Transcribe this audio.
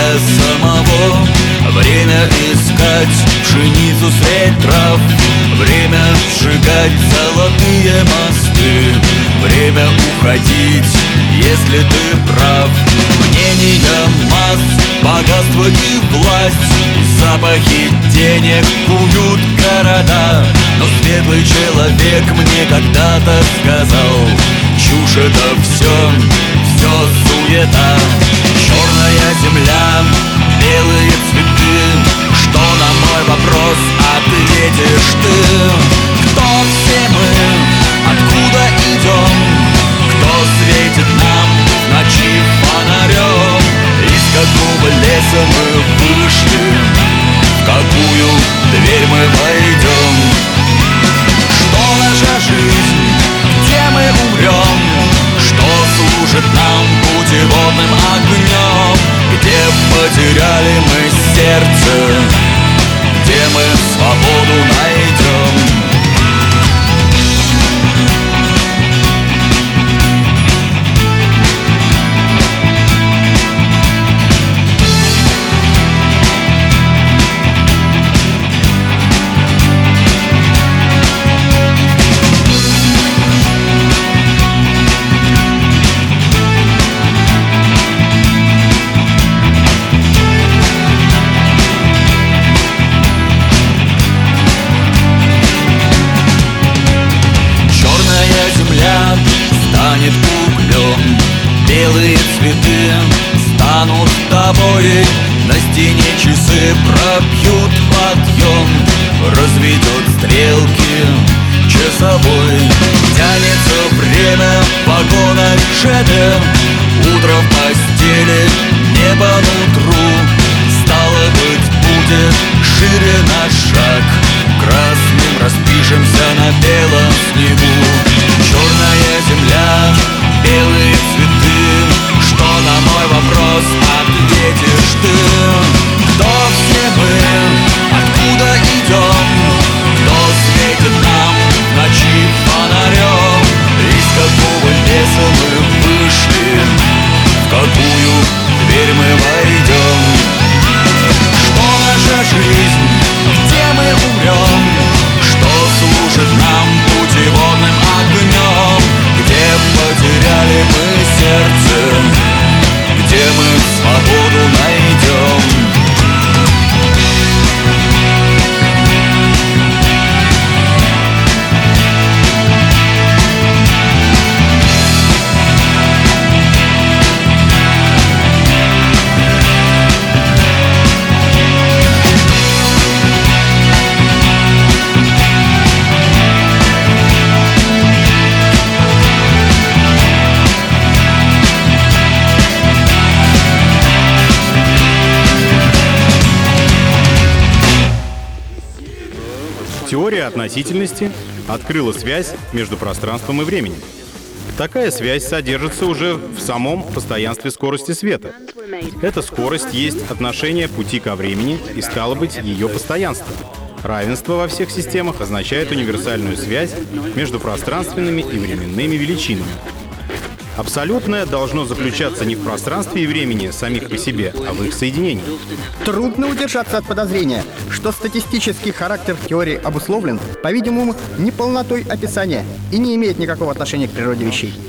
тебя самого. Время искать пшеницу средь трав, время сжигать золотые мосты, время уходить, если ты прав. Мнения масс, богатство и власть, и запахи денег куют города. Но светлый человек мне когда-то сказал: чушь это все суета. Черная земля, белые цветы, что на мой вопрос ответишь ты? Кто все мы? Откуда идем? Кто светит нам в ночи фонарем? Из какого леса мы вышли? В какую дверь мы войдем? Что наша жизнь? Где мы умрем? Что служит нам путеводным огнем? Где потеряли мы сердце? Где мы свободу найдем? Станет углем, белые цветы станут тобой. На стене часы пробьют подъем, разведет стрелки часовой. Тянется время в вагонах ЖД, утро в постели, небо нутру. Стало быть, будет шире наш шаг, красным распишемся на белом снегу. Черная земля, белые цветы, что на мой вопрос ответишь ты? Кто все мы? Откуда идем? Кто светит нам в ночи фонарем? Из какого леса мы вышли? В какую дверь мы войдем? Что наша жизнь? Где мы умрем? Что служит нам путеводным огнем? Где потеряли мы сердце? Где мы свободу найдем? Теория относительности открыла связь между пространством и временем. Такая связь содержится уже в самом постоянстве скорости света. Эта скорость есть отношение пути ко времени и, стало быть, ее постоянство. Равенство во всех системах означает универсальную связь между пространственными и временными величинами. Абсолютное должно заключаться не в пространстве и времени самих по себе, а в их соединении. Трудно удержаться от подозрения, что статистический характер теории обусловлен, по-видимому, неполнотой описания и не имеет никакого отношения к природе вещей.